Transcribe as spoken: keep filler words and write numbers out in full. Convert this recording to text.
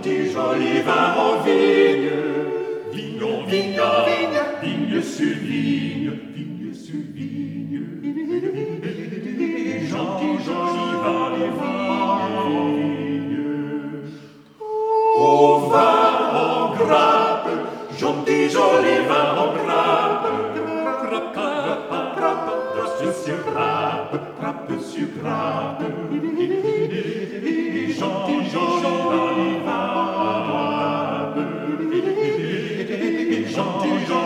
gentil, joli vin en vigne, vigne en vigne, vigne sur vigne, vigne sur vigne. Gentil, joli vin, les vins en vigne. Au vin en grappe, gentil, joli vin en grappe. Grappe, grappe, grappe, grappe sur grappe, grappe sur grappe. Gentil, joli vin, les vins en grappe. Gentil, joli